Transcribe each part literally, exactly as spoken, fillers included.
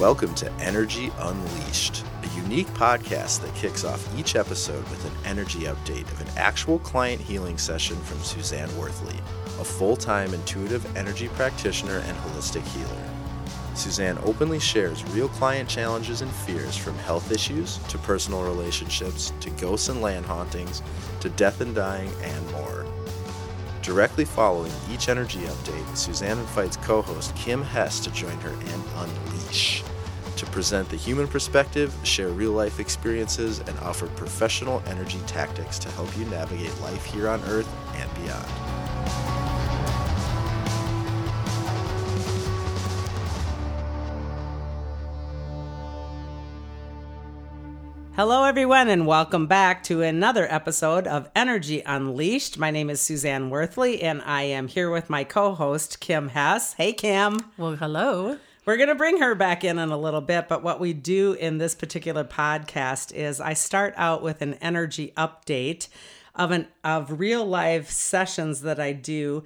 Welcome to Energy Unleashed, a unique podcast that kicks off each episode with an energy update of an actual client healing session from Suzanne Worthley, a full-time intuitive energy practitioner and holistic healer. Suzanne openly shares real client challenges and fears, from health issues to personal relationships to ghosts and land hauntings to death and dying and more. Directly following each energy update, Suzanne invites co-host Kim Hess to join her and unleash, to present the human perspective, share real-life experiences, and offer professional energy tactics to help you navigate life here on Earth and beyond. Hello, everyone, and welcome back to another episode of Energy Unleashed. My name is Suzanne Worthley, and I am here with my co-host, Kim Hess. Hey, Kim. Well, hello. We're going to bring her back in in a little bit, but what we do in this particular podcast is I start out with an energy update of an of real-life sessions that I do.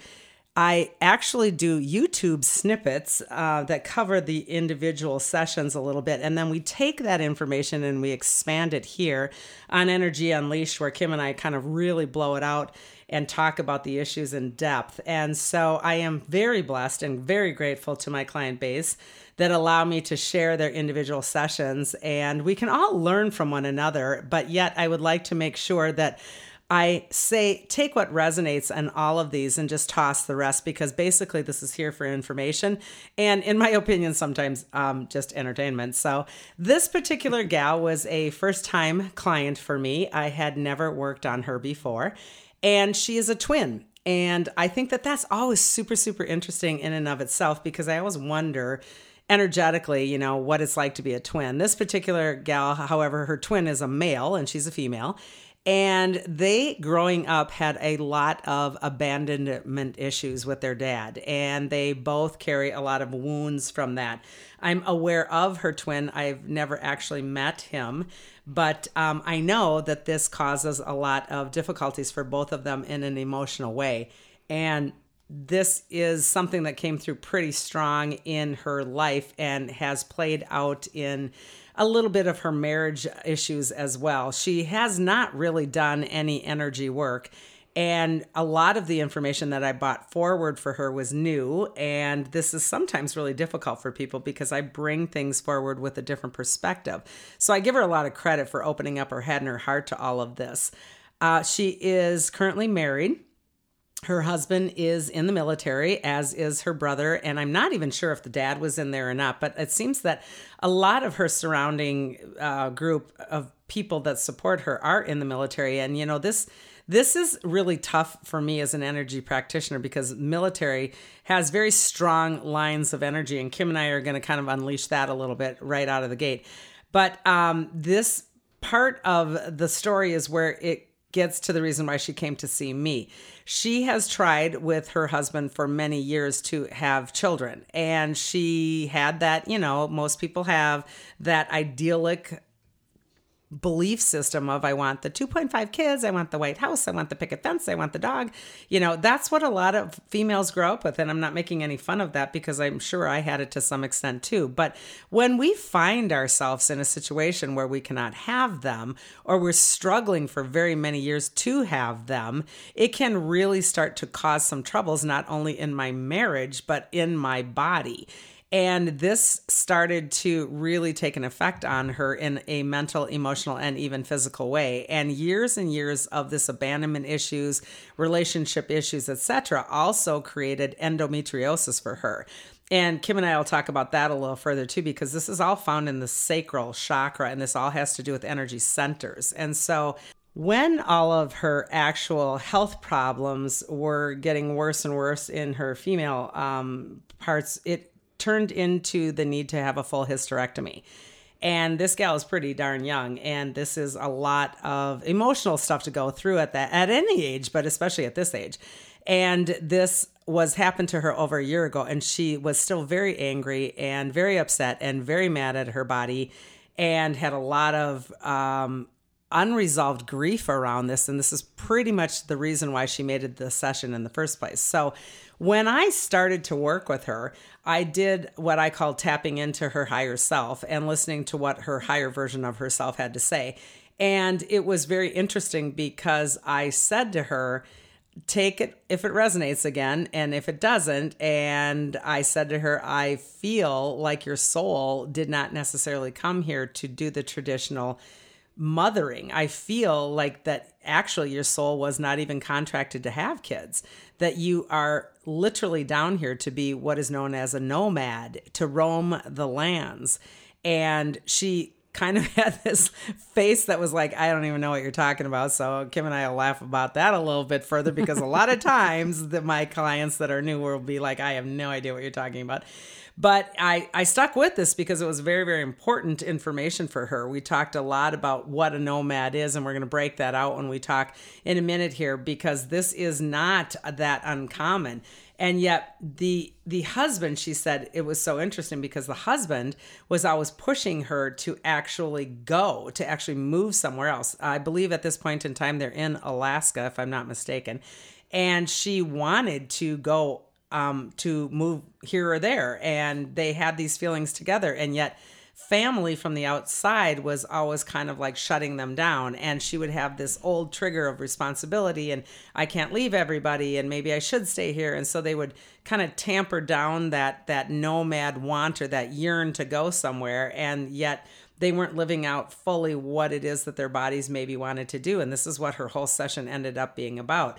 I actually do YouTube snippets uh, that cover the individual sessions a little bit, and then we take that information and we expand it here on Energy Unleashed, where Kim and I kind of really blow it out and talk about the issues in depth. And so I am very blessed and very grateful to my client base that allow me to share their individual sessions, and we can all learn from one another, but yet I would like to make sure that I say take what resonates in all of these and just toss the rest, because basically this is here for information and, in my opinion, sometimes um, just entertainment. So this particular gal was a first-time client for me. I had never worked on her before, and she is a twin. And I think that that's always super, super interesting in and of itself, because I always wonder energetically, you know, what it's like to be a twin. This particular gal, however, her twin is a male and she's a female. And they, growing up, had a lot of abandonment issues with their dad, and they both carry a lot of wounds from that. I'm aware of her twin. I've never actually met him, but um, I know that this causes a lot of difficulties for both of them in an emotional way. And this is something that came through pretty strong in her life and has played out in a little bit of her marriage issues as well. She has not really done any energy work, and a lot of the information that I brought forward for her was new, and this is sometimes really difficult for people because I bring things forward with a different perspective. So I give her a lot of credit for opening up her head and her heart to all of this. Uh, she is currently married. Her husband is in the military, as is her brother, and I'm not even sure if the dad was in there or not, but it seems that a lot of her surrounding uh, group of people that support her are in the military. And, you know, this this is really tough for me as an energy practitioner, because military has very strong lines of energy, and Kim and I are going to kind of unleash that a little bit right out of the gate. But um, this part of the story is where it gets to the reason why she came to see me. She has tried with her husband for many years to have children, and she had that, you know, most people have that idyllic belief system of, I want the two point five kids, I want the White House, I want the picket fence, I want the dog. You know, that's what a lot of females grow up with, and I'm not making any fun of that, because I'm sure I had it to some extent too. But when we find ourselves in a situation where we cannot have them, or we're struggling for very many years to have them, it can really start to cause some troubles, not only in my marriage, but in my body. And this started to really take an effect on her in a mental, emotional, and even physical way. And years and years of this abandonment issues, relationship issues, et cetera, also created endometriosis for her. And Kim and I will talk about that a little further too, because this is all found in the sacral chakra, and this all has to do with energy centers. And so when all of her actual health problems were getting worse and worse in her female um, parts, it turned into the need to have a full hysterectomy. And this gal is pretty darn young, and this is a lot of emotional stuff to go through at that at any age, but especially at this age. And this was happened to her over a year ago, and she was still very angry and very upset and very mad at her body, and had a lot of um, unresolved grief around this. And this is pretty much the reason why she made it the session in the first place. So when I started to work with her, I did what I call tapping into her higher self and listening to what her higher version of herself had to say. And it was very interesting because I said to her, take it if it resonates again, and if it doesn't. And I said to her, I feel like your soul did not necessarily come here to do the traditional mothering. I feel like that actually your soul was not even contracted to have kids, that you are literally down here to be what is known as a nomad, to roam the lands. And she kind of had this face that was like, I don't even know what you're talking about. So Kim and I will laugh about that a little bit further, because a lot of times that my clients that are new will be like, I have no idea what you're talking about. But I, I stuck with this because it was very, very important information for her. We talked a lot about what a nomad is, and we're going to break that out when we talk in a minute here, because this is not that uncommon. And yet the the husband, she said, it was so interesting because the husband was always pushing her to actually go, to actually move somewhere else. I believe at this point in time, they're in Alaska, if I'm not mistaken. And she wanted to go um, to move here or there. And they had these feelings together. And yet family from the outside was always kind of like shutting them down. And she would have this old trigger of responsibility, and I can't leave everybody, and maybe I should stay here. And so they would kind of tamper down that that nomad want, or that yearn to go somewhere. And yet they weren't living out fully what it is that their bodies maybe wanted to do. And this is what her whole session ended up being about.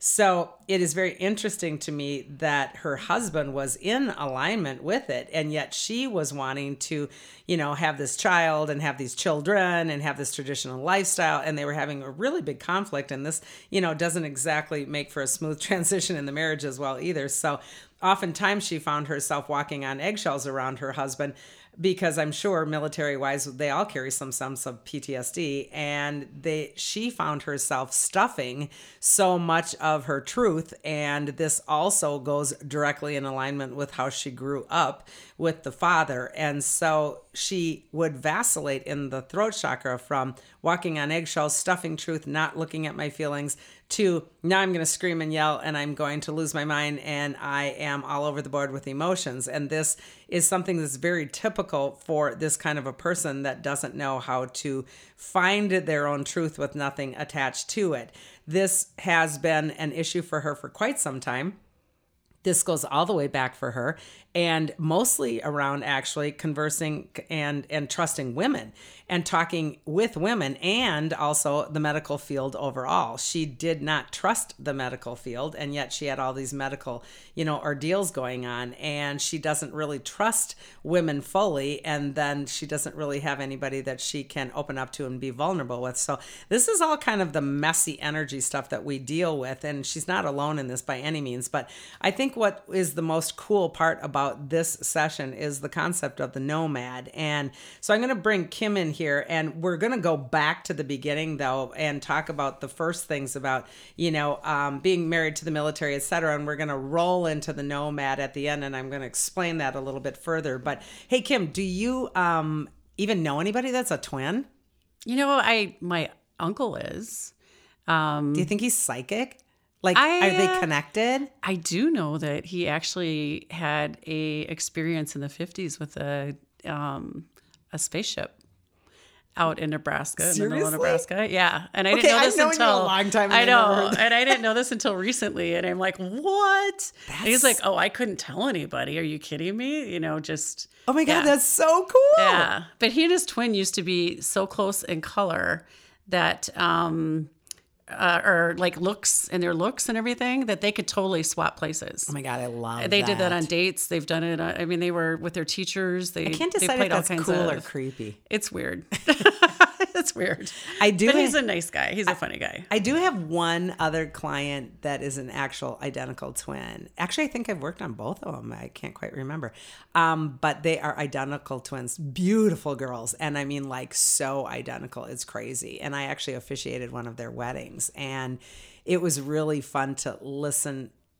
So it is very interesting to me that her husband was in alignment with it, and yet she was wanting to, you know, have this child and have these children and have this traditional lifestyle, and they were having a really big conflict. And this, you know, doesn't exactly make for a smooth transition in the marriage as well either. So oftentimes she found herself walking on eggshells around her husband, because I'm sure military-wise, they all carry some sense of P T S D, and they she found herself stuffing so much of her truth. And this also goes directly in alignment with how she grew up with the father. And so she would vacillate in the throat chakra from walking on eggshells, stuffing truth, not looking at my feelings, to now I'm going to scream and yell and I'm going to lose my mind and I am all over the board with emotions. And this is something that's very typical for this kind of a person that doesn't know how to find their own truth with nothing attached to it. This has been an issue for her for quite some time. This goes all the way back for her, and mostly around actually conversing and, and trusting women and talking with women, and also the medical field overall. She did not trust the medical field, and yet she had all these medical, you know, ordeals going on, and she doesn't really trust women fully, and then she doesn't really have anybody that she can open up to and be vulnerable with. So this is all kind of the messy energy stuff that we deal with, and she's not alone in this by any means. But I think what is the most cool part about this session is the concept of the nomad. And so I'm going to bring Kim in here, and we're going to go back to the beginning though and talk about the first things about, you know, um, being married to the military, et cetera. And we're going to roll into the nomad at the end, and I'm going to explain that a little bit further. But hey, Kim, do you um, even know anybody that's a twin? You know, I my uncle is. Um, do you think he's psychic? Like, I, are they connected? I do know that he actually had a experience in the fifties with a um, a spaceship out in Nebraska, in the middle of Nebraska. Yeah, and I okay, didn't know this I've known until you a long time. I know, and I didn't know this until recently. And I'm like, what? And he's like, oh, I couldn't tell anybody. Are you kidding me? You know, just oh my god, yeah. that's so cool. Yeah, but he and his twin used to be so close in color that. Um, Uh, or like looks and their looks and everything, that they could totally swap places. Oh my god, I love they that. did that on dates. They've done it. Uh, I mean, they were with their teachers. They I can't they decide played if that's all kinds cool of, or creepy. It's weird. It's weird. I do. But he's a nice guy. He's a funny guy. I do have one other client that is an actual identical twin. Actually, I think I've worked on both of them. I can't quite remember. Um, but they are identical twins. Beautiful girls. And I mean, like, so identical. It's crazy. And I actually officiated one of their weddings. And it was really fun to listen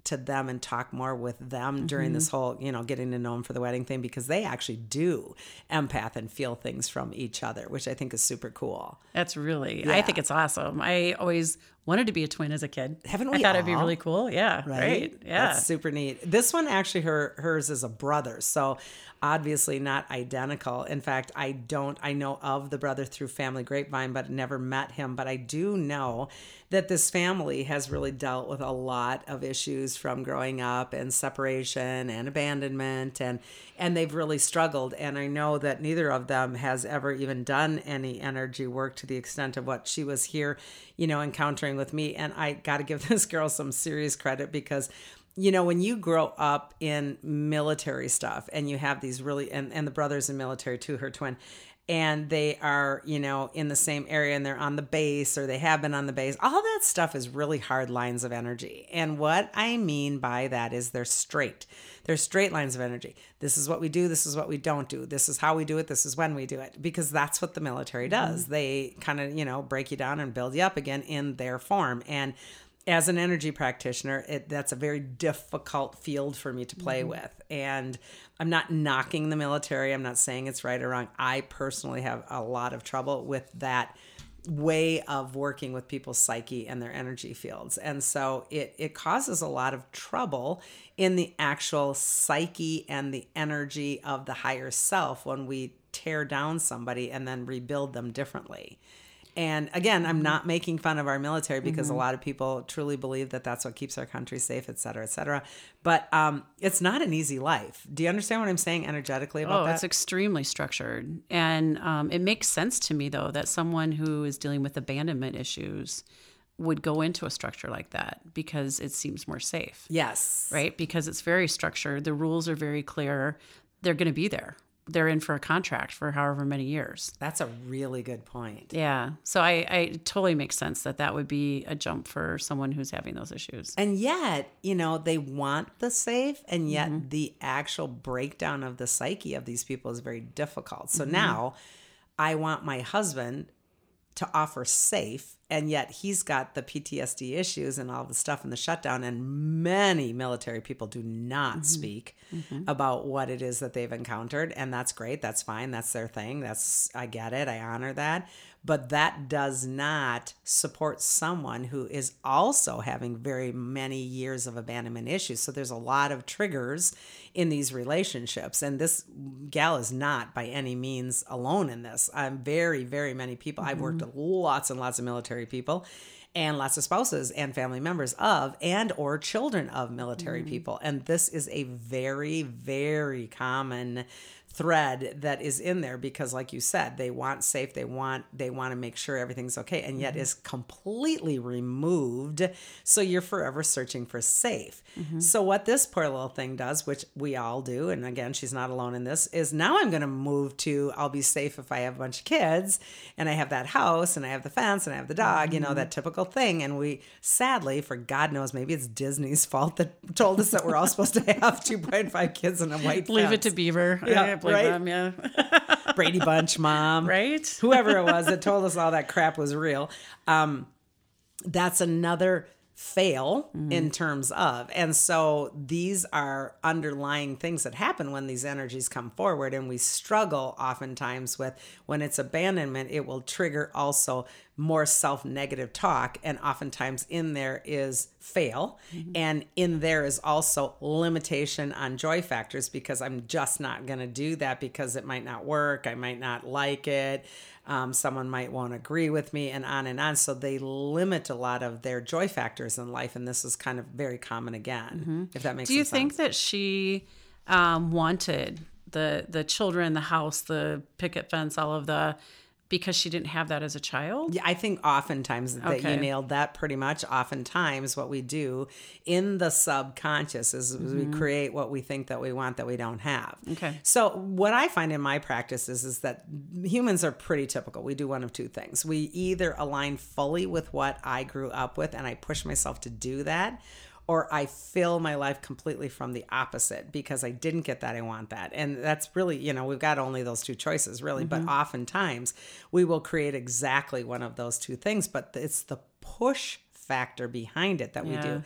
to them and talk more with them mm-hmm. during this whole, you know, getting to know them for the wedding thing, because they actually do empath and feel things from each other, which I think is super cool. That's really, yeah. I think it's awesome. I always wanted to be a twin as a kid. Haven't we I thought all? it'd be really cool. Yeah. Right? right. Yeah. That's super neat. This one actually, her hers is a brother. So obviously not identical. In fact, I don't, I know of the brother through family grapevine, but never met him. But I do know that this family has really dealt with a lot of issues from growing up and separation and abandonment, and and they've really struggled. And I know that neither of them has ever even done any energy work to the extent of what she was here, you know, encountering with me. And I got to give this girl some serious credit, because you know, when you grow up in military stuff and you have these really, and, and the brother's in military too, her twin, and they are, you know, in the same area and they're on the base, or they have been on the base, all that stuff is really hard lines of energy. And what I mean by that is they're straight. They're straight lines of energy. This is what we do. This is what we don't do. This is how we do it. This is when we do it, because that's what the military does. Mm-hmm. They kind of, you know, break you down and build you up again in their form. And as an energy practitioner, it, that's a very difficult field for me to play mm-hmm. with. And I'm not knocking the military. I'm not saying it's right or wrong. I personally have a lot of trouble with that way of working with people's psyche and their energy fields. And so it, it causes a lot of trouble in the actual psyche and the energy of the higher self when we tear down somebody and then rebuild them differently. And again, I'm not making fun of our military, because mm-hmm. a lot of people truly believe that that's what keeps our country safe, et cetera, et cetera. But um, it's not an easy life. Do you understand what I'm saying energetically about oh, that? Oh, it's extremely structured. And um, it makes sense to me, though, that someone who is dealing with abandonment issues would go into a structure like that, because it seems more safe. Yes. Right? Because it's very structured. The rules are very clear. They're going to be there. They're in for a contract for however many years. That's a really good point. Yeah. So I, I it totally makes sense that that would be a jump for someone who's having those issues. And yet, you know, they want the safe, and yet mm-hmm. the actual breakdown of the psyche of these people is very difficult. So mm-hmm. now I want my husband to offer safe, and yet he's got the P T S D issues and all the stuff in the shutdown, and many military people do not mm-hmm. speak mm-hmm. about what it is that they've encountered, and that's great. That's fine. That's their thing. That's, I get it. I honor that. But that does not support someone who is also having very many years of abandonment issues. So there's a lot of triggers in these relationships. And this gal is not by any means alone in this. I'm very, very many people. Mm-hmm. I've worked with lots and lots of military people, and lots of spouses and family members of and or children of military mm-hmm. people. And this is a very, very common thread that is in there, because like you said, they want safe, they want they want to make sure everything's okay, and yet mm-hmm. is completely removed, so you're forever searching for safe. Mm-hmm. So what this poor little thing does, which we all do, and again, she's not alone in this, is now I'm going to move to, I'll be safe if I have a bunch of kids and I have that house and I have the fence and I have the dog, mm-hmm. you know, that typical thing. And we sadly, for God knows, maybe it's Disney's fault that told us that we're all supposed to have two point five kids in a white Leave fence. it to Beaver. Yeah. Right? Them, yeah. Brady Bunch mom. Right? Whoever it was that told us all that crap was real. Um, that's another fail mm-hmm. in terms of. And so these are underlying things that happen when these energies come forward, and we struggle oftentimes with when it's abandonment, it will trigger also more self-negative talk. And oftentimes in there is fail. Mm-hmm. And in there is also limitation on joy factors, because I'm just not going to do that because it might not work. I might not like it. Um, someone might won't agree with me, and on and on. So they limit a lot of their joy factors in life. And this is kind of very common again, mm-hmm. if that makes sense. Do you sense. think that she um, wanted the the children, the house, the picket fence, all of the, because she didn't have that as a child? Yeah, I think oftentimes that okay. you nailed that pretty much. Oftentimes what we do in the subconscious is mm-hmm. we create what we think that we want that we don't have. Okay. So what I find in my practice is, is that humans are pretty typical. We do one of two things. We either align fully with what I grew up with, and I push myself to do that, or I fill my life completely from the opposite because I didn't get that, I want that. And that's really, you know, we've got only those two choices really, mm-hmm. but oftentimes we will create exactly one of those two things, but it's the push factor behind it that yeah. we do.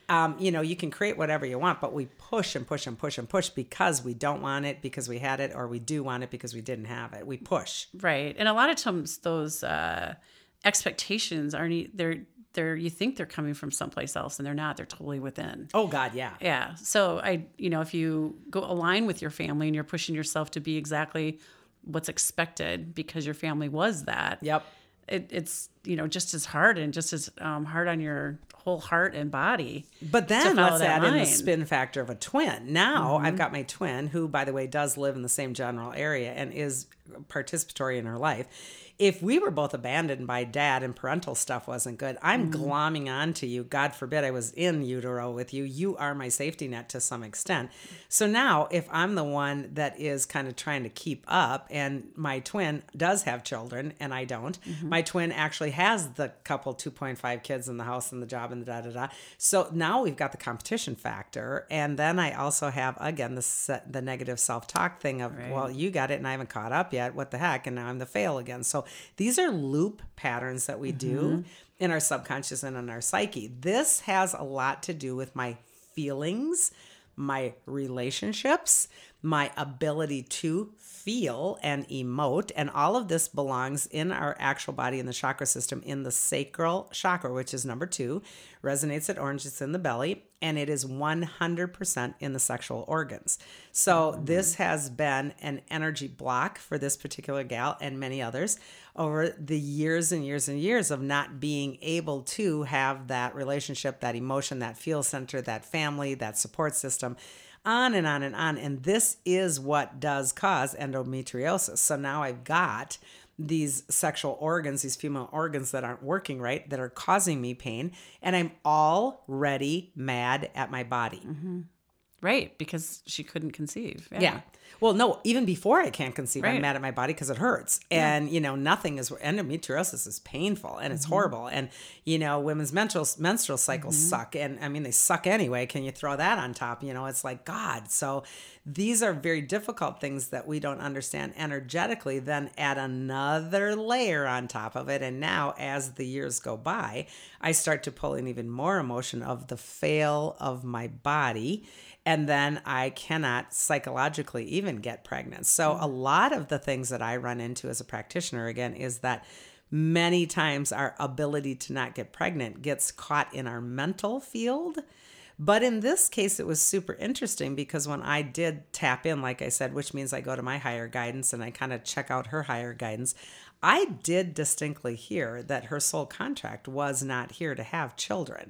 Um, you know, you can create whatever you want, but we push and push and push and push because we don't want it because we had it, or we do want it because we didn't have it. We push. Right. And a lot of times those uh, expectations aren't, they're, they're, you think they're coming from someplace else and they're not, they're totally within. Oh God. Yeah. Yeah. So I, you know, if you go align with your family and you're pushing yourself to be exactly what's expected because your family was that. Yep. It, it's, you know, just as hard and just as um, hard on your whole heart and body. But then let's add line. in the spin factor of a twin. Now mm-hmm. I've got my twin, who, by the way, does live in the same general area and is participatory in her life. If we were both abandoned by dad and parental stuff wasn't good, I'm mm-hmm. glomming onto you. God forbid I was in utero with you. You are my safety net to some extent. So now if I'm the one that is kind of trying to keep up, and my twin does have children and I don't, mm-hmm. my twin actually has the couple two point five kids in the house and the job and the da da da. So now we've got the competition factor. And then I also have, again, the, the negative self-talk thing of, right. well, you got it and I haven't caught up yet. What the heck? And now I'm the fail again. So these are loop patterns that we mm-hmm. do in our subconscious and in our psyche. This has a lot to do with my feelings, my relationships, my ability to feel and emote. And all of this belongs in our actual body in the chakra system in the sacral chakra, which is number two, resonates at orange. It's in the belly. And it is one hundred percent in the sexual organs. So mm-hmm. this has been an energy block for this particular gal and many others over the years and years and years of not being able to have that relationship, that emotion, that feel center, that family, that support system, on and on and on. And this is what does cause endometriosis. So now I've got these sexual organs, these female organs that aren't working right, that are causing me pain, and I'm already mad at my body. Mm-hmm. Right, because she couldn't conceive. Yeah. yeah. Well, no, even before I can't conceive, right. I'm mad at my body because it hurts. Yeah. And, you know, nothing is, endometriosis is painful and it's mm-hmm. horrible. And, you know, women's menstrual, menstrual cycles mm-hmm. suck. And I mean, they suck anyway. Can you throw that on top? You know, it's like, God. So these are very difficult things that we don't understand energetically, then add another layer on top of it. And now as the years go by, I start to pull in even more emotion of the fail of my body. And then I cannot psychologically even get pregnant. So a lot of the things that I run into as a practitioner, again, is that many times our ability to not get pregnant gets caught in our mental field. But in this case, it was super interesting because when I did tap in, like I said, which means I go to my higher guidance and I kind of check out her higher guidance, I did distinctly hear that her soul contract was not here to have children.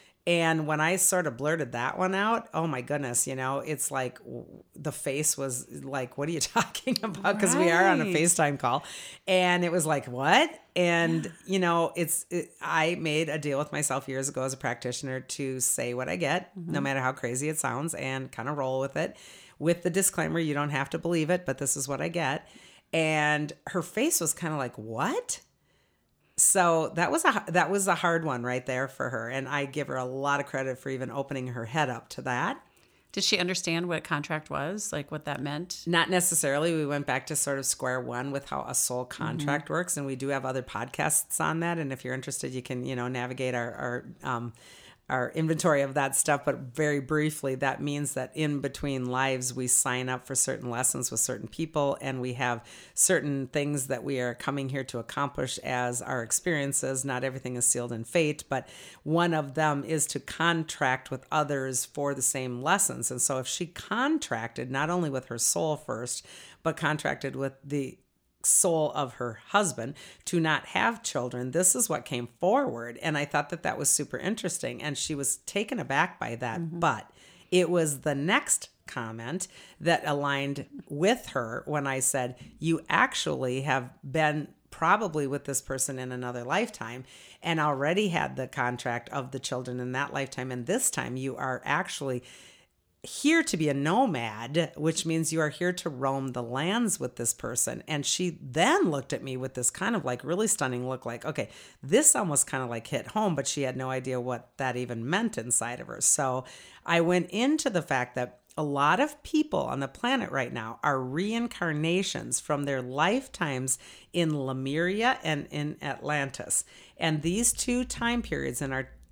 And when I sort of blurted that one out, oh my goodness, you know, it's like the face was like, what are you talking about? Because right. we are on a FaceTime call. And it was like, what? And, yeah. you know, it's, it, I made a deal with myself years ago as a practitioner to say what I get, mm-hmm. no matter how crazy it sounds, and kind of roll with it with the disclaimer, you don't have to believe it, but this is what I get. And her face was kind of like, what? So that was a that was a hard one right there for her. And I give her a lot of credit for even opening her head up to that. Did she understand what contract was, like what that meant? Not necessarily. We went back to sort of square one with how a soul contract mm-hmm. works. And we do have other podcasts on that. And if you're interested, you can, you know, navigate our, our um, our inventory of that stuff. But very briefly, that means that in between lives, we sign up for certain lessons with certain people, and we have certain things that we are coming here to accomplish as our experiences. Not everything is sealed in fate, but one of them is to contract with others for the same lessons. And so if she contracted not only with her soul first, but contracted with the soul of her husband to not have children, this is what came forward. And I thought that that was super interesting. And she was taken aback by that. Mm-hmm. But it was the next comment that aligned with her when I said, you actually have been probably with this person in another lifetime and already had the contract of the children in that lifetime. And this time you are actually here to be a nomad, which means you are here to roam the lands with this person. And she then looked at me with this kind of like really stunning look, like, okay, this almost kind of like hit home, but she had no idea what that even meant inside of her. So I went into the fact that a lot of people on the planet right now are reincarnations from their lifetimes in Lemuria and in Atlantis. And these two time periods in our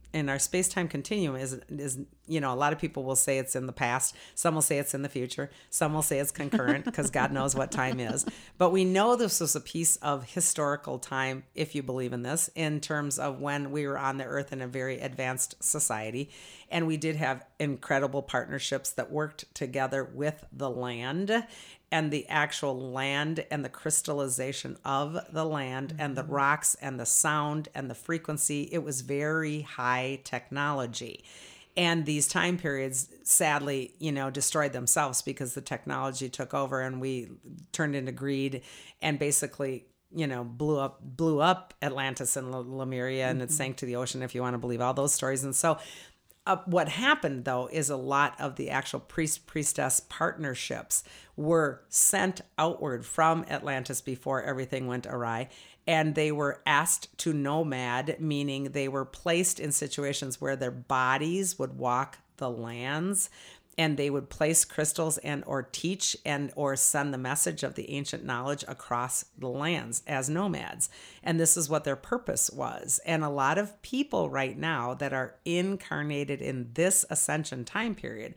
in our space-time continuum is is you know, a lot of people will say it's in the past, some will say it's in the future, some will say it's concurrent because God knows what time is. But we know this was a piece of historical time, if you believe in this, in terms of when we were on the earth in a very advanced society. And we did have incredible partnerships that worked together with the land, and the actual land and the crystallization of the land, mm-hmm. and the rocks and the sound and the frequency. It was very high technology. And these time periods, sadly, you know, destroyed themselves because the technology took over and we turned into greed and basically, you know, blew up blew up Atlantis and Lemuria, and mm-hmm. it sank to the ocean, if you want to believe all those stories. And so Uh, what happened, though, is a lot of the actual priest-priestess partnerships were sent outward from Atlantis before everything went awry, and they were asked to nomad, meaning they were placed in situations where their bodies would walk the lands, and they would place crystals and or teach and or send the message of the ancient knowledge across the lands as nomads. And this is what their purpose was. And a lot of people right now that are incarnated in this ascension time period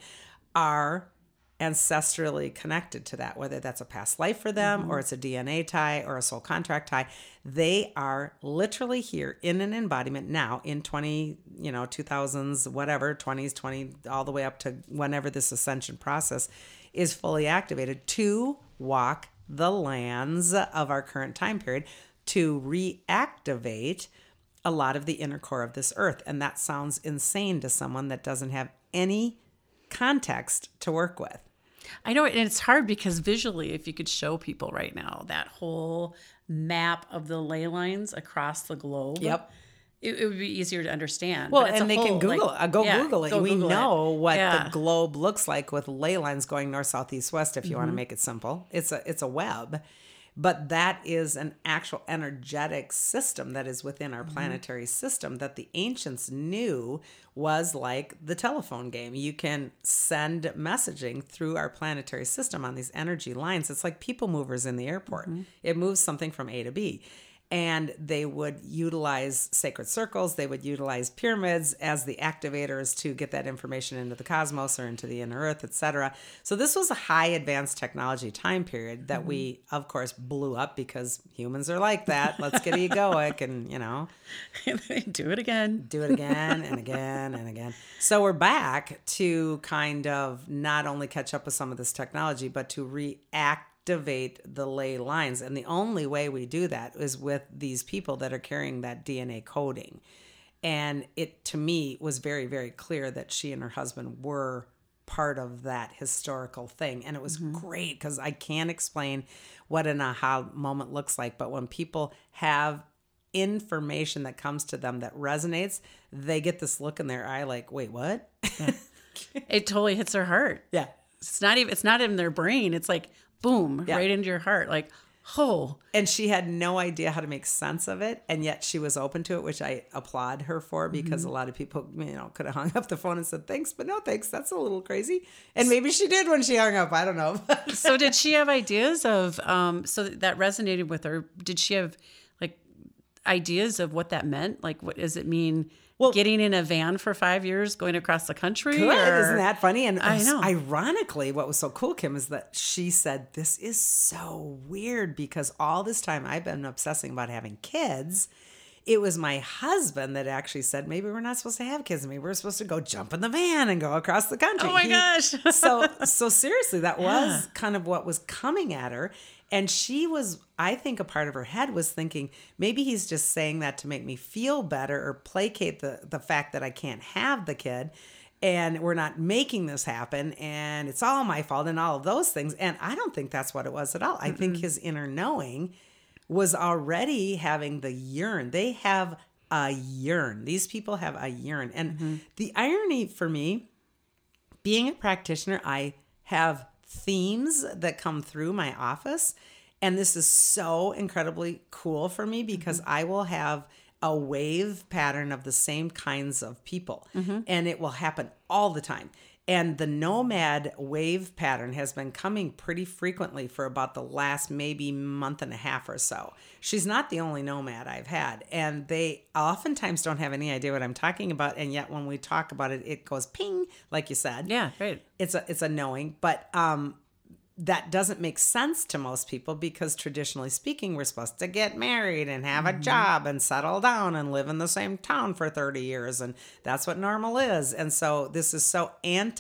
are ancestrally connected to that, whether that's a past life for them, mm-hmm. or it's a D N A tie or a soul contract tie. They are literally here in an embodiment now in twenty, you know, two thousands, whatever, twenties, twenty, all the way up to whenever this ascension process is fully activated to walk the lands of our current time period to reactivate a lot of the inner core of this earth. And that sounds insane to someone that doesn't have any context to work with. I know, and it's hard because visually, if you could show people right now that whole map of the ley lines across the globe, yep, it, it would be easier to understand. Well, and they whole, can Google like, it. Go yeah, Google it. Go we Google know it. what yeah. the globe looks like with ley lines going north, south, east, west. If you mm-hmm. want to make it simple, it's a it's a web. But that is an actual energetic system that is within our planetary mm-hmm. system that the ancients knew was like the telephone game. You can send messaging through our planetary system on these energy lines. It's like people movers in the airport. Mm-hmm. It moves something from A to B. And they would utilize sacred circles. They would utilize pyramids as the activators to get that information into the cosmos or into the inner earth, et cetera. So this was a high advanced technology time period that mm-hmm. we, of course, blew up because humans are like that. Let's get egoic and, you know. Do it again. Do it again and again and again. So we're back to kind of not only catch up with some of this technology, but to react activate the ley lines. And the only way we do that is with these people that are carrying that D N A coding. And it, to me, was very, very clear that she and her husband were part of that historical thing. And it was mm-hmm. great because I can't explain what an aha moment looks like. But when people have information that comes to them that resonates, they get this look in their eye like, wait, what? Yeah. It totally hits their heart. Yeah. It's not even, it's not in their brain. It's like, boom, yeah. right into your heart. Like, oh. And she had no idea how to make sense of it. And yet she was open to it, which I applaud her for, because mm-hmm. a lot of people, you know, could have hung up the phone and said, thanks, but no thanks. That's a little crazy. And maybe she did when she hung up. I don't know. So did she have ideas of, um, so that resonated with her. Did she have like ideas of what that meant? Like, what does it mean? Well, getting in a van for five years, going across the country. Good. Or... Isn't that funny? And I know. Ironically, what was so cool, Kim, is that she said, this is so weird because all this time I've been obsessing about having kids. It was my husband that actually said, maybe we're not supposed to have kids. Maybe we're supposed to go jump in the van and go across the country. Oh my he, gosh. so, so seriously, that was yeah. kind of what was coming at her. And she was, I think a part of her head was thinking, maybe he's just saying that to make me feel better or placate the, the fact that I can't have the kid and we're not making this happen and it's all my fault and all of those things. And I don't think that's what it was at all. I mm-hmm. think his inner knowing was already having the yearn. They have a yearn. These people have a yearn. And mm-hmm. the irony for me, being a practitioner, I have themes that come through my office. And this is so incredibly cool for me because mm-hmm. I will have a wave pattern of the same kinds of people. Mm-hmm. And it will happen all the time. And the nomad wave pattern has been coming pretty frequently for about the last maybe month and a half or so. She's not the only nomad I've had. And they oftentimes don't have any idea what I'm talking about. And yet when we talk about it, it goes ping, like you said. Yeah, right. It's a, it's a knowing. But um, that doesn't make sense to most people because traditionally speaking, we're supposed to get married and have a job and settle down and live in the same town for thirty years. And that's what normal is. And so this is so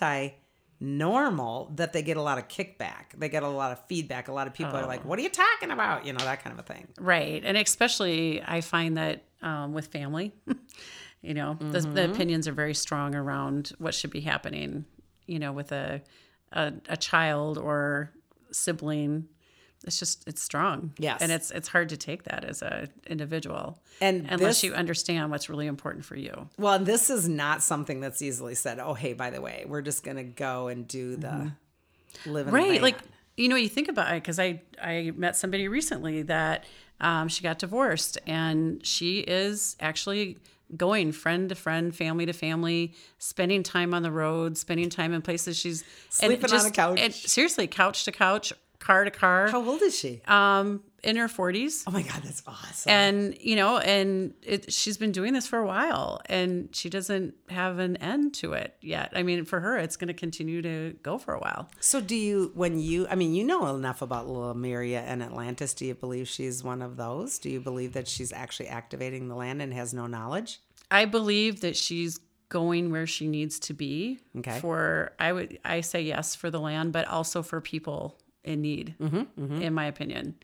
anti-normal that they get a lot of kickback. They get a lot of feedback. A lot of people oh. are like, what are you talking about? You know, that kind of a thing. Right. And especially I find that um, with family, you know, mm-hmm. the, the opinions are very strong around what should be happening, you know, with a A, a child or sibling. It's just, it's strong. Yes. And it's it's hard to take that as a individual. And unless this, you understand what's really important for you. Well, and this is not something that's easily said, oh, hey, by the way, we're just going to go and do the mm-hmm. live in Right. a van. Like, you know, you think about it, because I, I met somebody recently that um, she got divorced, and she is actually going friend to friend, family to family, spending time on the road, spending time in places she's sleeping and just, on a couch. And seriously, couch to couch, car to car. How old is she? Um, in her forties. Oh my God, that's awesome. And you know, and it, she's been doing this for a while, and she doesn't have an end to it yet. I mean, for her, it's going to continue to go for a while. So, do you, when you, I mean, you know enough about Lemuria and Atlantis. Do you believe she's one of those? Do you believe that she's actually activating the land and has no knowledge? I believe that she's going where she needs to be. Okay. For I would I say yes for the land, but also for people in need, mm-hmm, mm-hmm. in my opinion.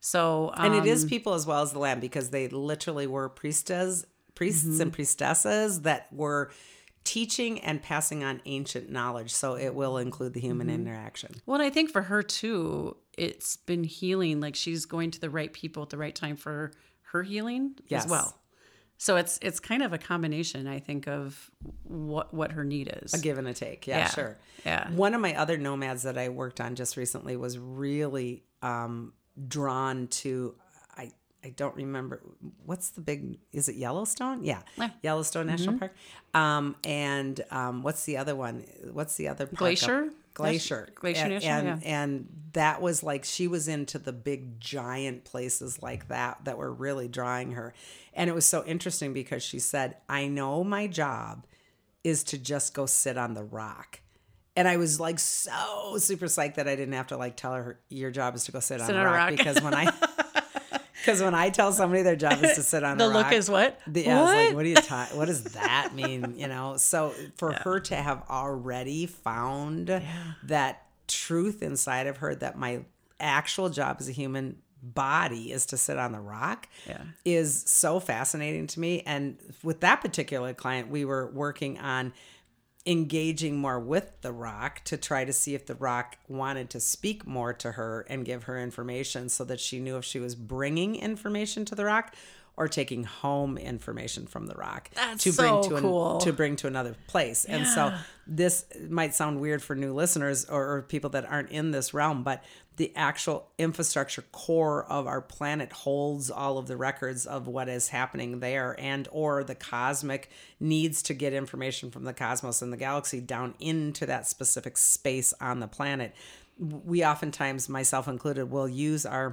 So um, and it is people as well as the land, because they literally were priestess, priests mm-hmm. and priestesses that were teaching and passing on ancient knowledge. So it will include the human mm-hmm. interaction. Well, and I think for her too, it's been healing. Like she's going to the right people at the right time for her healing yes. as well. So it's it's kind of a combination, I think, of what what her need is. A give and a take. Yeah, yeah. sure. Yeah. One of my other nomads that I worked on just recently was really um, drawn to, I, I don't remember, what's the big, is it Yellowstone? Yeah. yeah. Yellowstone mm-hmm. National Park. Um, and um, what's the other one? What's the other park? Glacier? Up? Glacier. Glacier and, National, and, yeah. and that was like, she was into the big giant places like that that were really drawing her. And it was so interesting because she said, I know my job is to just go sit on the rock. And I was like so super psyched that I didn't have to like tell her your job is to go sit, sit on, on a rock, rock. because when I because when I tell somebody their job is to sit on the a rock, look is what? The, yeah, what? I was like, what do you ta- what does that mean? You know, so for yeah. her to have already found yeah. that truth inside of her that my actual job as a human body is to sit on the rock yeah. is so fascinating to me. And with that particular client, we were working on engaging more with the rock to try to see if the rock wanted to speak more to her and give her information so that she knew if she was bringing information to the rock or taking home information from the rock. That's to bring so to an, cool. to bring to another place. Yeah. And so this might sound weird for new listeners or, or people that aren't in this realm, but the actual infrastructure core of our planet holds all of the records of what is happening there, and or the cosmic needs to get information from the cosmos and the galaxy down into that specific space on the planet. We oftentimes, myself included, will use our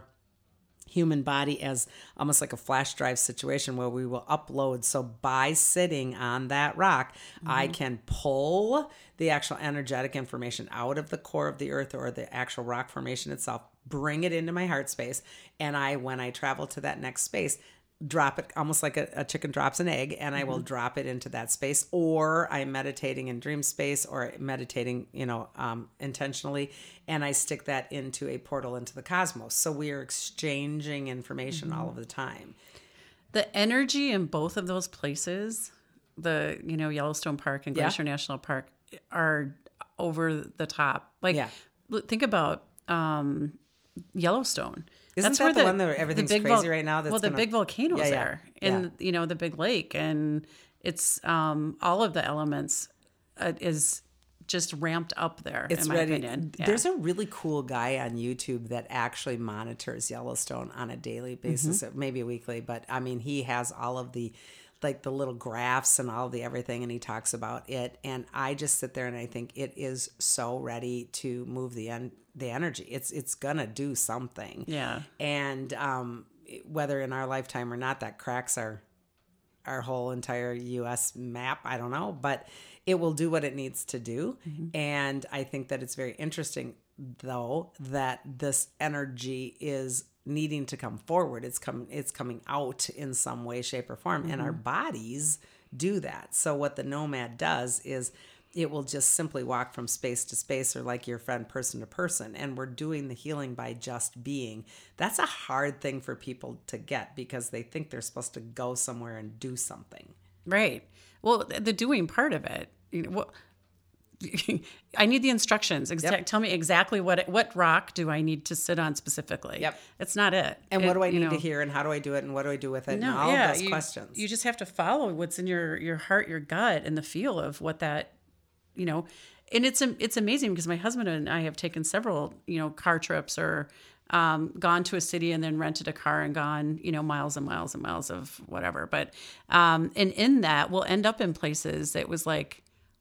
human body as almost like a flash drive situation where we will upload. So by sitting on that rock, mm-hmm. I can pull the actual energetic information out of the core of the earth or the actual rock formation itself, bring it into my heart space. And I, when I travel to that next space, drop it almost like a, a chicken drops an egg, and I will mm-hmm. drop it into that space. Or I'm meditating in dream space or meditating, you know, um, intentionally, and I stick that into a portal into the cosmos. So we are exchanging information mm-hmm. all of the time. The energy in both of those places, the, you know, Yellowstone Park and Glacier yeah. National Park, are over the top. Like, yeah. think about um, Yellowstone. Isn't That's that where the, the one that everything's crazy vol- right now? That's well, the gonna... big volcanoes yeah, yeah. there, and yeah. you know the big lake, and it's um, all of the elements uh, is just ramped up there. It's in my ready. opinion. Yeah. There's a really cool guy on YouTube that actually monitors Yellowstone on a daily basis, mm-hmm. maybe weekly, but I mean, he has all of the like the little graphs and all the everything, and he talks about it, and I just sit there and I think it is so ready to move the en- the energy. It's it's gonna do something. Yeah. And um, whether in our lifetime or not, that cracks our our whole entire U S map. I don't know, but it will do what it needs to do. Mm-hmm. And I think that it's very interesting, though, that this energy is needing to come forward. It's come, it's coming out in some way, shape, or form, mm-hmm. and our bodies do that. So what the Nomad does is it will just simply walk from space to space, or like your friend, person to person. And we're doing the healing by just being. That's a hard thing for people to get because they think they're supposed to go somewhere and do something. Right. Well, the doing part of it, you know, well, I need the instructions. Exa- Yep. Tell me exactly what what rock do I need to sit on specifically. Yep. It's not it. And it, what do I need know, to hear, and how do I do it, and what do I do with it, no, and all yeah, of those you, questions. You just have to follow what's in your, your heart, your gut, and the feel of what that, you know, and it's it's amazing because my husband and I have taken several, you know, car trips or um, gone to a city and then rented a car and gone, you know, miles and miles and miles of whatever. But um, and in that, we'll end up in places that was like,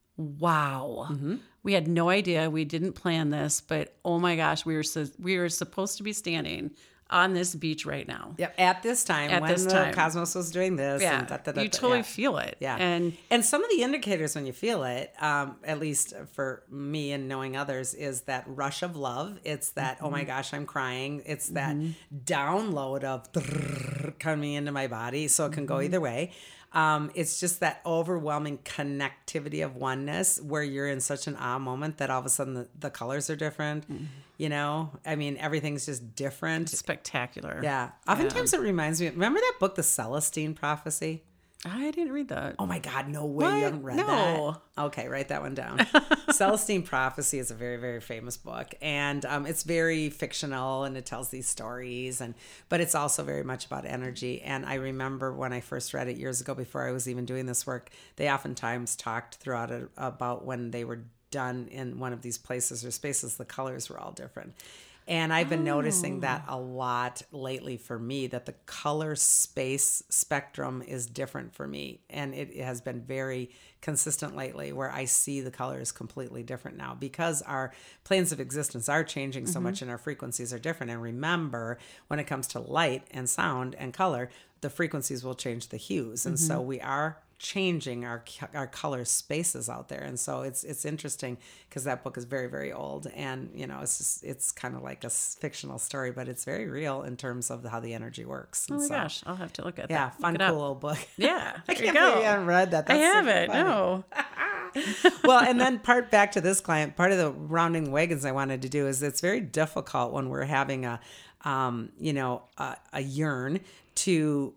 wow, mm-hmm. we had no idea, we didn't plan this, but oh my gosh, we were so, we were supposed to be standing on this beach right now. Yep, at this time, At when this the time. Cosmos was doing this. Yeah, and da, da, da, you da, totally yeah. feel it. Yeah. And and some of the indicators when you feel it, um, at least for me and knowing others, is that rush of love. It's that, mm-hmm. oh my gosh, I'm crying. It's that mm-hmm. download of coming into my body. So it can go either way. Um, it's just that overwhelming connectivity of oneness where you're in such an ah moment that all of a sudden the, the colors are different. Mm-hmm. You know, I mean, everything's just different. It's spectacular. Yeah. Oftentimes yeah. it reminds me, remember that book, The Celestine Prophecy? I didn't read that. Oh my God, no way what? you haven't read no. that. Okay, write that one down. Celestine Prophecy is a very, very famous book, and um, it's very fictional, and it tells these stories, and but it's also very much about energy. And I remember when I first read it years ago, before I was even doing this work, they oftentimes talked throughout it about when they were done in one of these places or spaces, the colors were all different. And I've been oh. noticing that a lot lately for me, that the color space spectrum is different for me. And it, it has been very consistent lately where I see the colors completely different now because our planes of existence are changing so mm-hmm. much and our frequencies are different. And remember, when it comes to light and sound and color, the frequencies will change the hues. And mm-hmm. so we are changing our our color spaces out there, and so it's it's interesting because that book is very, very old, and you know it's just, it's kind of like a fictional story, but it's very real in terms of how the energy works. And oh my so, gosh, I'll have to look at yeah, that. fun, cool old book. Yeah, I can't believe you haven't read that. That's I haven't. funny. No. Well, and then part back to this client, part of the rounding wagons I wanted to do is it's very difficult when we're having a, um, you know, a, a yearn to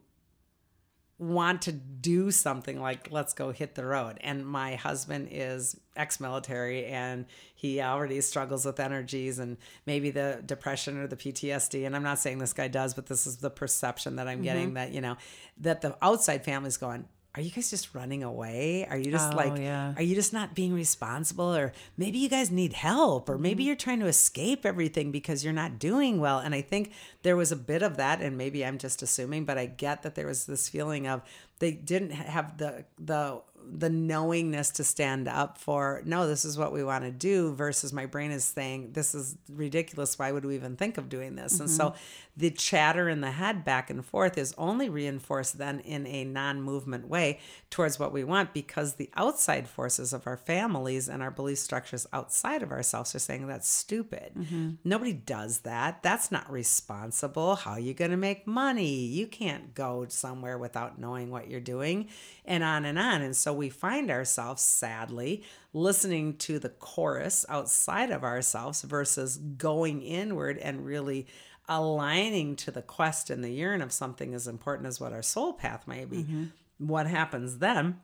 want to do something like let's go hit the road. And my husband is ex-military and he already struggles with energies and maybe the depression or the P T S D. And I'm not saying this guy does, but this is the perception that I'm getting mm-hmm. that, you know, that the outside family's going, are you guys just running away? Are you just oh, like, yeah. are you just not being responsible? Or maybe you guys need help, or maybe you're trying to escape everything because you're not doing well. And I think there was a bit of that, and maybe I'm just assuming, but I get that there was this feeling of they didn't have the, the, the knowingness to stand up for, no, this is what we want to do, versus my brain is saying, this is ridiculous. Why would we even think of doing this? Mm-hmm. And so the chatter in the head back and forth is only reinforced then in a non-movement way towards what we want, because the outside forces of our families and our belief structures outside of ourselves are saying that's stupid. Mm-hmm. Nobody does that. That's not responsible. How are you going to make money? You can't go somewhere without knowing what you're doing, and on and on. And so we find ourselves, sadly, listening to the chorus outside of ourselves versus going inward and really aligning to the quest and the yearn of something as important as what our soul path may be. Mm-hmm. What happens then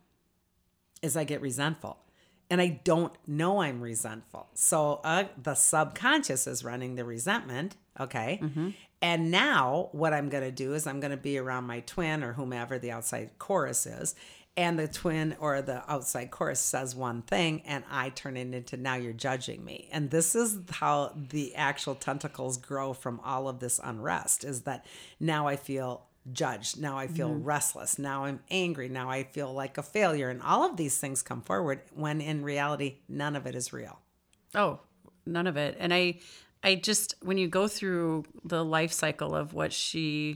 is I get resentful. And I don't know I'm resentful. So uh, the subconscious is running the resentment, okay? Mm-hmm. And now what I'm going to do is I'm going to be around my twin or whomever the outside chorus is, and the twin or the outside chorus says one thing, and I turn it into, now you're judging me. And this is how the actual tentacles grow from all of this unrest, is that now I feel judged. Now I feel mm-hmm. restless. Now I'm angry. Now I feel like a failure. And all of these things come forward when in reality, none of it is real. Oh, none of it. And I, I just, when you go through the life cycle of what she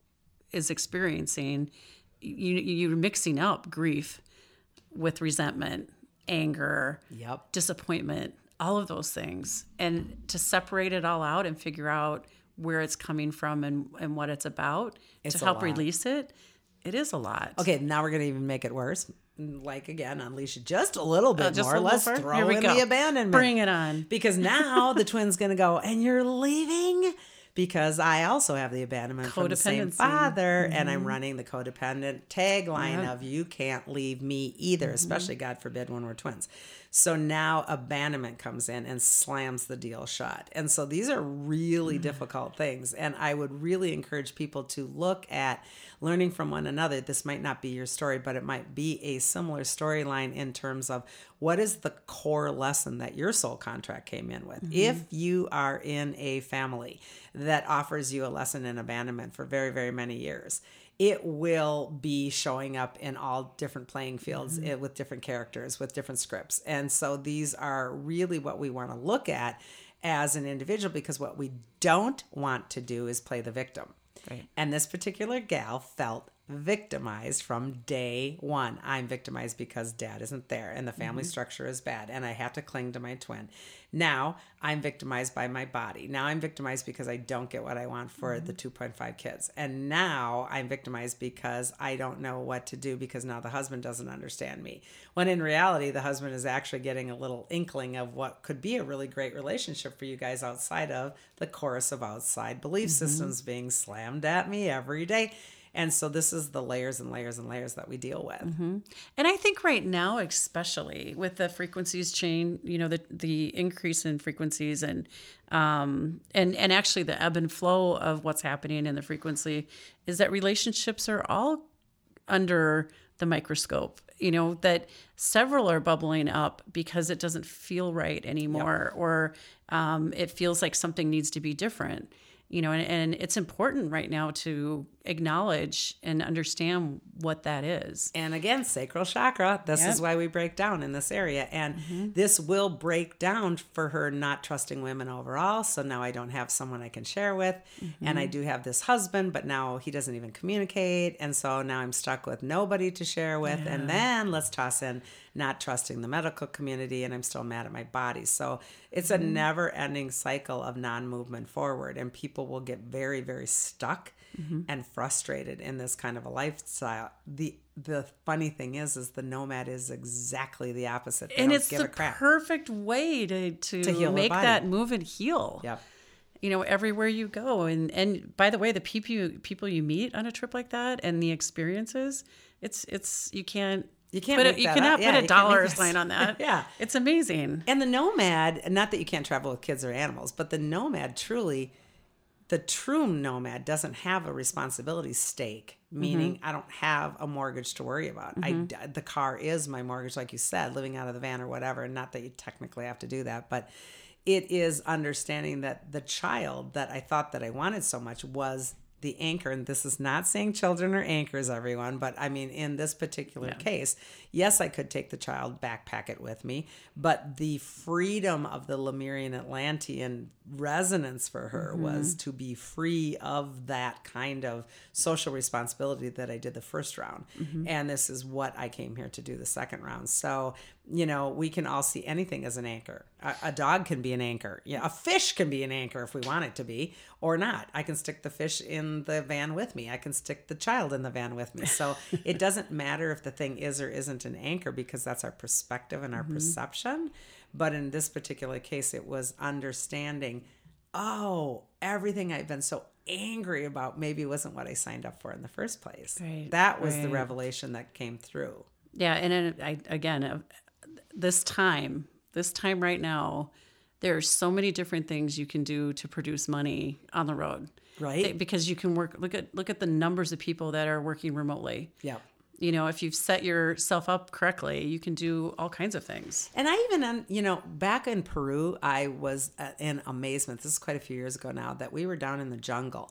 is experiencing, you, you're mixing up grief with resentment, anger, yep. disappointment, all of those things. And to separate it all out and figure out where it's coming from and, and what it's about it's to help release it, it is a lot. Okay, now we're going to even make it worse. Like, again, unleash it just a little bit uh, more. Let's more? throw in go. the abandonment. Bring it on. Because now the twin's going to go, and you're leaving? Because I also have the abandonment from the same father, mm-hmm. and I'm running the codependent tagline yep. of you can't leave me either, mm-hmm. especially, God forbid, when we're twins. So now abandonment comes in and slams the deal shut. And so these are really mm-hmm. difficult things. And I would really encourage people to look at learning from one another. This might not be your story, but it might be a similar storyline in terms of what is the core lesson that your soul contract came in with. Mm-hmm. If you are in a family that offers you a lesson in abandonment for very, very many years, it will be showing up in all different playing fields mm-hmm. with different characters, with different scripts. And so these are really what we want to look at as an individual, because what we don't want to do is play the victim. Right. And this particular gal felt victimized from day one. I'm victimized because dad isn't there and the family mm-hmm. structure is bad and I have to cling to my twin. Now I'm victimized by my body. Now I'm victimized because I don't get what I want for mm-hmm. the two point five kids. And now I'm victimized because I don't know what to do because now the husband doesn't understand me. When in reality, the husband is actually getting a little inkling of what could be a really great relationship for you guys outside of the chorus of outside belief mm-hmm. systems being slammed at me every day. And so this is the layers and layers and layers that we deal with. Mm-hmm. And I think right now, especially with the frequencies chain, you know, the the increase in frequencies and um, and and actually the ebb and flow of what's happening in the frequency is that relationships are all under the microscope. You know, that several are bubbling up because it doesn't feel right anymore, yep. or um, it feels like something needs to be different. You know, and, and it's important right now to acknowledge and understand what that is. And again, sacral chakra, this yep. is why we break down in this area. And mm-hmm. this will break down for her not trusting women overall. So now I don't have someone I can share with. Mm-hmm. And I do have this husband, but now he doesn't even communicate. And so now I'm stuck with nobody to share with. Yeah. And then let's toss in not trusting the medical community, and I'm still mad at my body. So it's a mm-hmm. never-ending cycle of non-movement forward, and people will get very, very stuck mm-hmm. and frustrated in this kind of a lifestyle. The the funny thing is, is the nomad is exactly the opposite. They and don't it's give the a crap. perfect way to to, to heal make that move and heal. Yep. You know, everywhere you go. And and by the way, the people you, people you meet on a trip like that and the experiences, it's it's you can't. You can't put make a, you that cannot up. put Yeah, a dollar sign on that. Yeah. It's amazing. And the nomad, not that you can't travel with kids or animals, but the nomad truly, the true nomad doesn't have a responsibility stake, meaning mm-hmm. I don't have a mortgage to worry about. Mm-hmm. I, the car is my mortgage, like you said, living out of the van or whatever. And not that you technically have to do that, but it is understanding that the child that I thought that I wanted so much was the anchor. And this is not saying children are anchors, everyone, but I mean, in this particular yeah. case, yes, I could take the child, backpack it with me, but the freedom of the Lemurian Atlantean resonance for her mm-hmm. was to be free of that kind of social responsibility that I did the first round. Mm-hmm. And this is what I came here to do the second round. So, you know, we can all see anything as an anchor. A, a dog can be an anchor. Yeah, a fish can be an anchor if we want it to be, or not. I can stick the fish in the van with me. I can stick the child in the van with me. So it doesn't matter if the thing is or isn't an anchor, because that's our perspective and our mm-hmm. perception. But in this particular case, it was understanding, oh, everything I've been so angry about maybe wasn't what I signed up for in the first place. Right, that was right. the revelation that came through. Yeah, and then I, again, uh, this time, this time right now, there are so many different things you can do to produce money on the road. Right. Because you can work, look at look at the numbers of people that are working remotely. Yeah. You know, if you've set yourself up correctly, you can do all kinds of things. And I even, you know, back in Peru, I was in amazement. This is quite a few years ago now, that we were down in the jungle.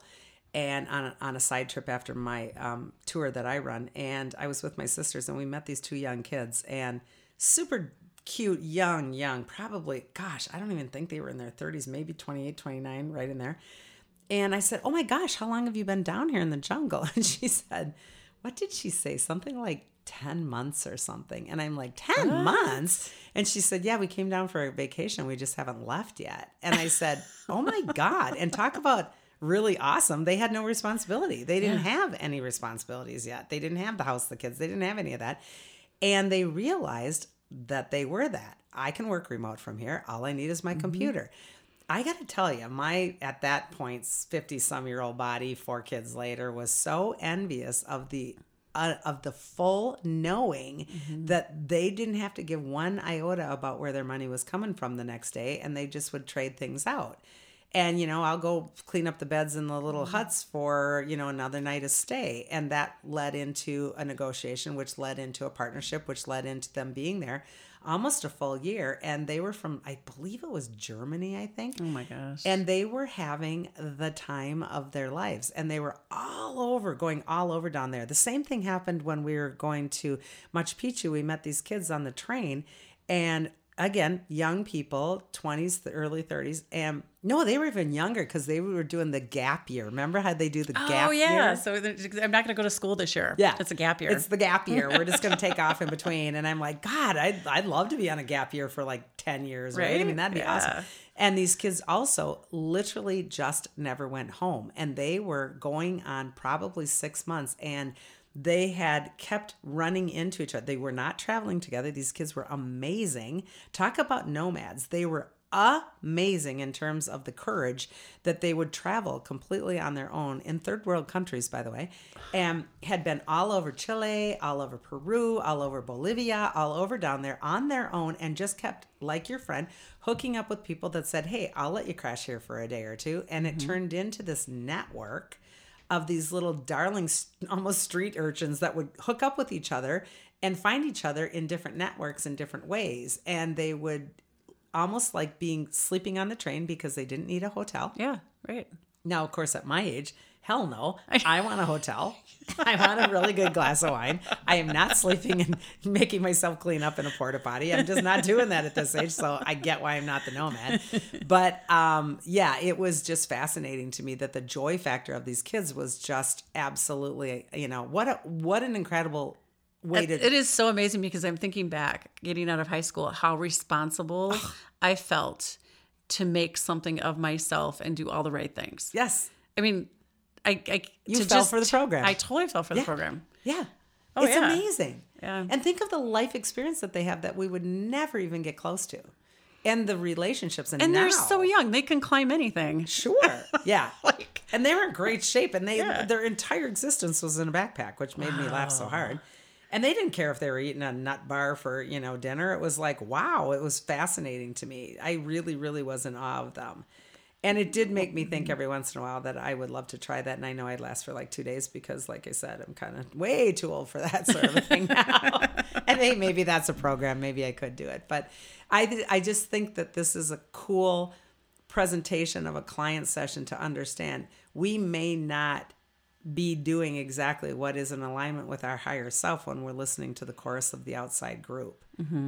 and on a, on a side trip after my um, tour that I run. And I was with my sisters, and we met these two young kids, and super cute, young, young, probably, gosh, I don't even think they were in their thirties, maybe twenty-eight, twenty-nine, right in there. And I said, oh my gosh, how long have you been down here in the jungle? And she said, what did she say? Something like ten months or something. And I'm like, ten what? months? And she said, yeah, we came down for a vacation. We just haven't left yet. And I said, oh my God. And talk about really awesome. They had no responsibility. They didn't yeah. have any responsibilities yet. They didn't have the house, the kids. They didn't have any of that. And they realized that they were that. I can work remote from here. All I need is my mm-hmm. computer. I got to tell you, my, at that point, fifty-some-year-old body, four kids later, was so envious of the uh, of the full knowing mm-hmm. that they didn't have to give one iota about where their money was coming from the next day, and they just would trade things out. And, you know, I'll go clean up the beds in the little huts for, you know, another night of stay. And that led into a negotiation, which led into a partnership, which led into them being there almost a full year. And they were from, I believe it was Germany, I think. Oh my gosh. And they were having the time of their lives. And they were all over, going all over down there. The same thing happened when we were going to Machu Picchu. We met these kids on the train, and again, young people, twenties, the early thirties. And no, they were even younger because they were doing the gap year. Remember how they do the oh, gap yeah. year? Oh, yeah. So I'm not going to go to school this year. Yeah. It's a gap year. It's the gap year. We're just going to take off in between. And I'm like, God, I'd, I'd love to be on a gap year for like ten years, right? right? I mean, that'd be yeah. awesome. And these kids also literally just never went home. And they were going on probably six months. And they had kept running into each other. They were not traveling together. These kids were amazing. Talk about nomads. They were amazing in terms of the courage that they would travel completely on their own in third world countries, by the way, and had been all over Chile, all over Peru, all over Bolivia, all over down there on their own, and just kept, like your friend, hooking up with people that said, hey, I'll let you crash here for a day or two. And it mm-hmm. turned into this network of these little darling, almost street urchins that would hook up with each other and find each other in different networks in different ways. And they would almost like being sleeping on the train because they didn't need a hotel. Yeah, right. Now, of course, at my age, hell no. I want a hotel. I want a really good glass of wine. I am not sleeping and making myself clean up in a porta potty. I'm just not doing that at this age. So I get why I'm not the nomad. But um, yeah, it was just fascinating to me that the joy factor of these kids was just absolutely, you know, what a, what an incredible way to. It is so amazing because I'm thinking back, getting out of high school, how responsible I felt to make something of myself and do all the right things. Yes. I mean, I, I you to fell just, for the program. I totally fell for yeah. the program. Yeah. Oh, it's yeah. amazing. Yeah. And think of the life experience that they have that we would never even get close to. And the relationships. And, and now, they're so young. They can climb anything. Sure. Yeah. like, and they were in great shape. And they yeah. their entire existence was in a backpack, which made wow. me laugh so hard. And they didn't care if they were eating a nut bar for, you know, dinner. It was like, wow, it was fascinating to me. I really, really was in awe of them. And it did make me think every once in a while that I would love to try that. And I know I'd last for like two days because, like I said, I'm kind of way too old for that sort of a thing now. And hey, maybe that's a program. Maybe I could do it. But I, I just think that this is a cool presentation of a client session to understand we may not be doing exactly what is in alignment with our higher self when we're listening to the chorus of the outside group. Mm-hmm.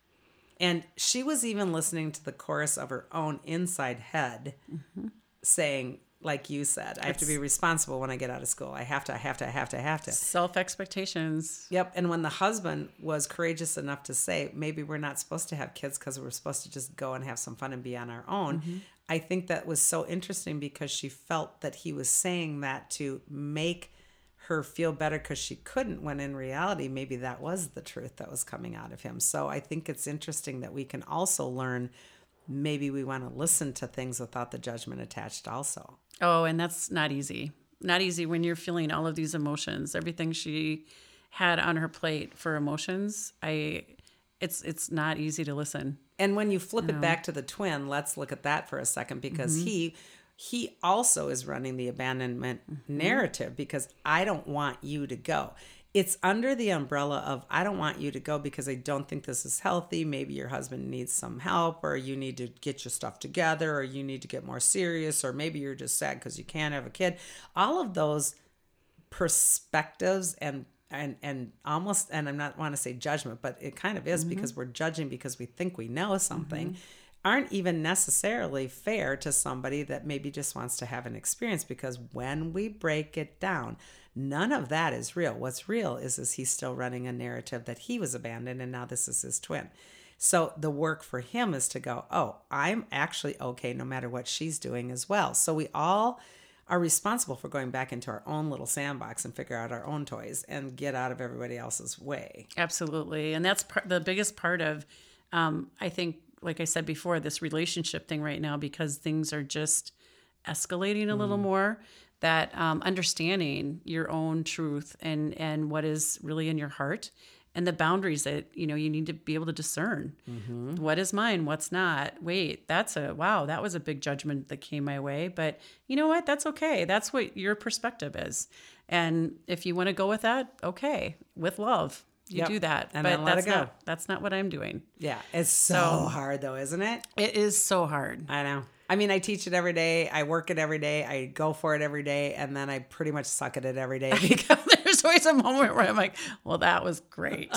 And she was even listening to the chorus of her own inside head, mm-hmm. saying, like you said, I have to be responsible when I get out of school. I have to, I have to, I have to, I have to. Self-expectations. Yep. And when the husband was courageous enough to say, maybe we're not supposed to have kids because we're supposed to just go and have some fun and be on our own. Mm-hmm. I think that was so interesting because she felt that he was saying that to make her feel better because she couldn't, when in reality, maybe that was the truth that was coming out of him. So I think it's interesting that we can also learn, maybe we want to listen to things without the judgment attached also. Oh, and that's not easy. Not easy when you're feeling all of these emotions, everything she had on her plate for emotions. I, it's, it's not easy to listen. And when you flip you it know. back to the twin, let's look at that for a second because Mm-hmm. he he also is running the abandonment mm-hmm. narrative because I don't want you to go. It's under the umbrella of, I don't want you to go because I don't think this is healthy. Maybe your husband needs some help, or you need to get your stuff together, or you need to get more serious, or maybe you're just sad because you can't have a kid. All of those perspectives and and and almost, and I'm not want to say judgment, but it kind of is, mm-hmm. because we're judging because we think we know something, mm-hmm. aren't even necessarily fair to somebody that maybe just wants to have an experience. Because when we break it down, none of that is real. What's real is, is he's still running a narrative that he was abandoned and now this is his twin. So the work for him is to go, oh, I'm actually okay no matter what she's doing as well. So we all are responsible for going back into our own little sandbox and figure out our own toys and get out of everybody else's way. Absolutely. And that's part, the biggest part of, um, I think, like I said before, this relationship thing right now, because things are just escalating a mm. little more. That um, understanding your own truth and, and what is really in your heart, and the boundaries that, you know, you need to be able to discern. Mm-hmm. What is mine? What's not? Wait, that's a, wow, that was a big judgment that came my way. But you know what? That's okay. That's what your perspective is. And if you want to go with that, okay, with love, you yep. do that. And but then let that's it go. Not, that's not what I'm doing. Yeah. It's so, so hard though, isn't it? It is so hard. I know. I mean, I teach it every day. I work it every day. I go for it every day. And then I pretty much suck at it every day. Because there's always a moment where I'm like, well, that was great.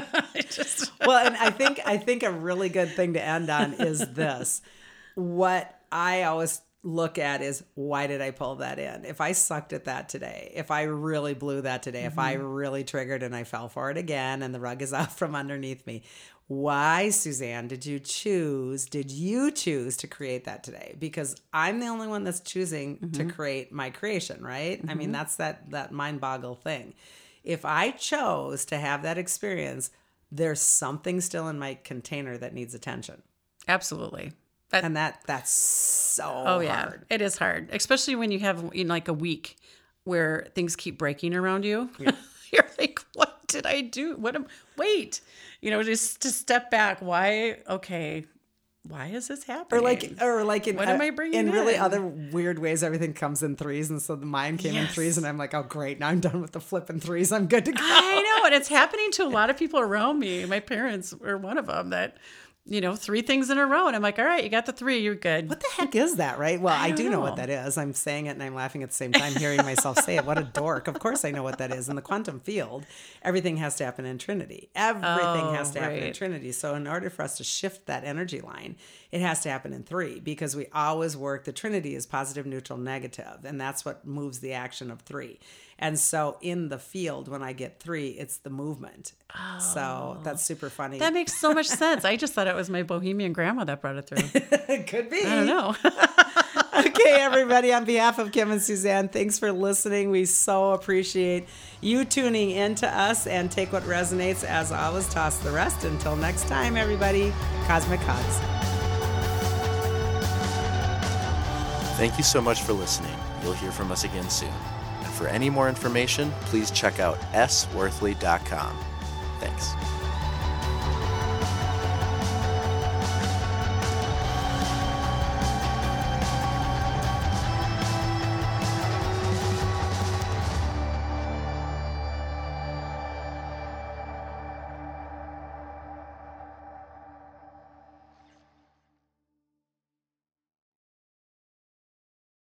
just... Well, and I think, I think a really good thing to end on is this. What I always look at is, why did I pull that in? If I sucked at that today, if I really blew that today, mm-hmm. if I really triggered and I fell for it again and the rug is out from underneath me, why, Suzanne, did you choose, did you choose to create that today? Because I'm the only one that's choosing mm-hmm. to create my creation, right? Mm-hmm. I mean, that's that, that mind boggle thing. If I chose to have that experience, there's something still in my container that needs attention. Absolutely. That, and that that's so oh, yeah. hard. It is hard, especially when you have, you know, like a week where things keep breaking around you. Yeah. You're like, what did I do? What am, wait, you know, just to step back. Why? Okay. Why is this happening? Or like, or like in, what am I bringing in, in really other weird ways, everything comes in threes. And so the mine came yes. in threes and I'm like, oh great. Now I'm done with the flipping threes. I'm good to go. I know. And it's happening to a lot of people around me. My parents were one of them that, you know, three things in a row. And I'm like, all right, you got the three, you're good. What the heck is that, right? Well, I, I do know. know what that is. I'm saying it and I'm laughing at the same time, hearing myself say it. What a dork. Of course I know what that is. In the quantum field, everything has to happen in Trinity. Everything oh, has to right. happen in Trinity. So in order for us to shift that energy line, it has to happen in three, because we always work, the Trinity is positive, neutral, negative, and that's what moves the action of three. And so in the field, when I get three, it's the movement. Oh, so that's super funny. That makes so much sense. I just thought it was my bohemian grandma that brought it through. It could be. I don't know. Okay, everybody, on behalf of Kim and Suzanne, thanks for listening. We so appreciate you tuning in to us, and take what resonates. As always, toss the rest. Until next time, everybody, Cosmic Hugs. Thank you so much for listening. You'll hear from us again soon. And for any more information, please check out s worthley dot com. Thanks.